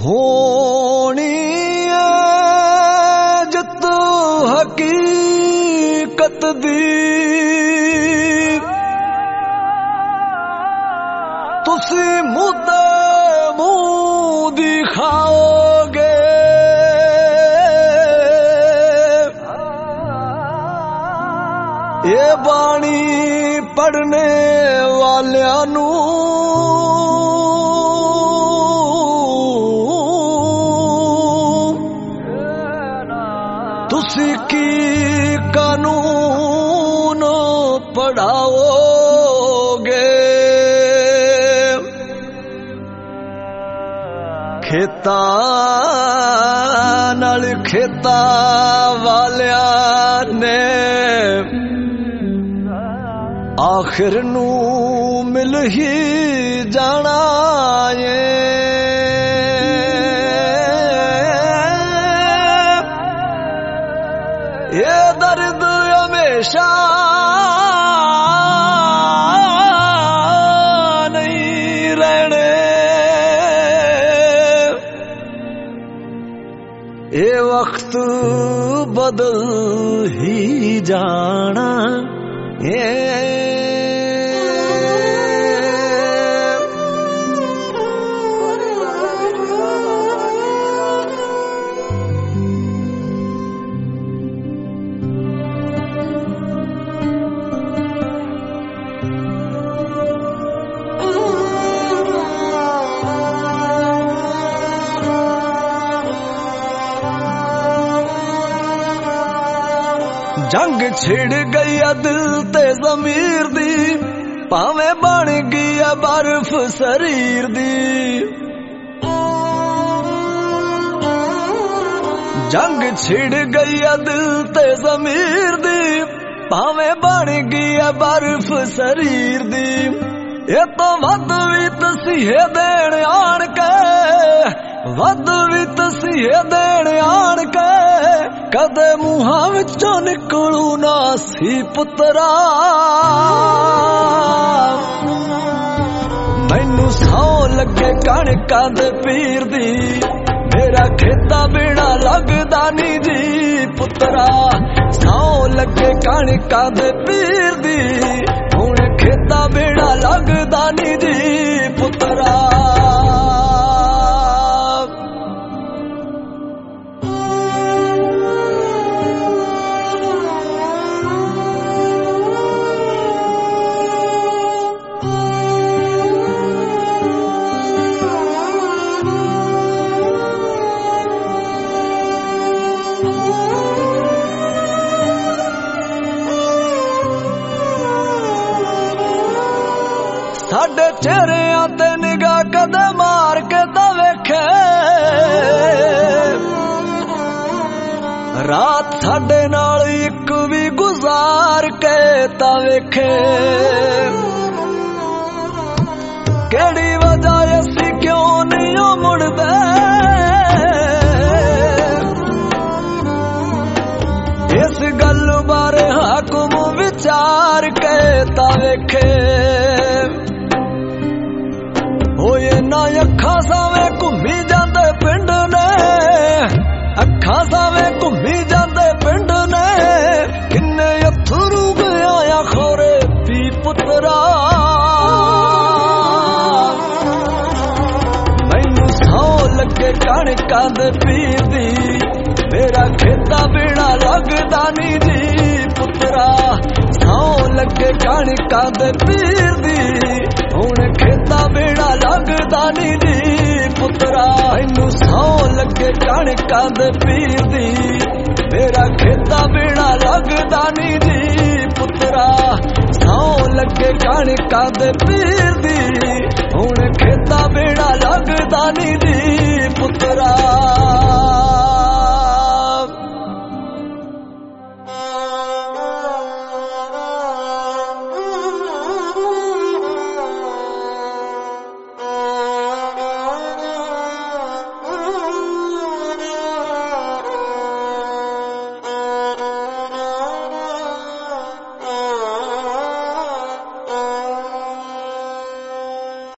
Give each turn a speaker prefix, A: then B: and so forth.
A: होनी जित हकीकत दी तुसी मुद्दे मुंह दिखाओगे ये बाणी पढ़ने वालियां नू तुसी की कानून पढ़ाओगे खेतां नाल खेतां वालियां ने आखिर नू मिल ही जाना ये दर्द हमेशा नहीं रहने ये वक्त बदल ही जाना जंग छिड़ गई दिल ते ज़मीर दी भावें बन गई बर्फ शरीर दी जंग छिड़ गई दिल ते ज़मीर दी भावें बन गई बर्फ शरीर दी ये तो वध भी तसीहे देण आण के वध भी तसीहे देण आण के कदे मुहां विचों निकलू ना सी पुत्रा मैनू सौ लगे कणकां दे पीर दी मेरा खेता बिना लगदा नी जी पुत्रा सौ लगे कणकां दे पीर दी हुण खेता बिना लगदा नी जी पुत्रा साडे चेहरियां ते निगाह कदे मार के ता वेखे रात साडे नाल इक भी गुजार के ता वेखे केड़ी वजह असी क्यों नहीं मुड़दे इस गल बारे हाकुम विचार के ता वेखे होए ना अखा सावे घूमी जांदे पिंड ने अखा सावे घूमी जांदे पिंड ने किन्ने अथरू गया खोरे पी पुत्रा मैनू सौ लगे कणकां दे पीर दी मेरा खेता बिना लगदा नी जी पुत्रा सौ लगे कणकां दे पीर दी हुण खेता बिना लगदा नी जी पुत्रा मैनू सौ लगे कणकां दे पीर दी मेरा खेता बिना लगदा नी जी पुत्रा सौ लगे कणकां दे पीर दी हुण खेता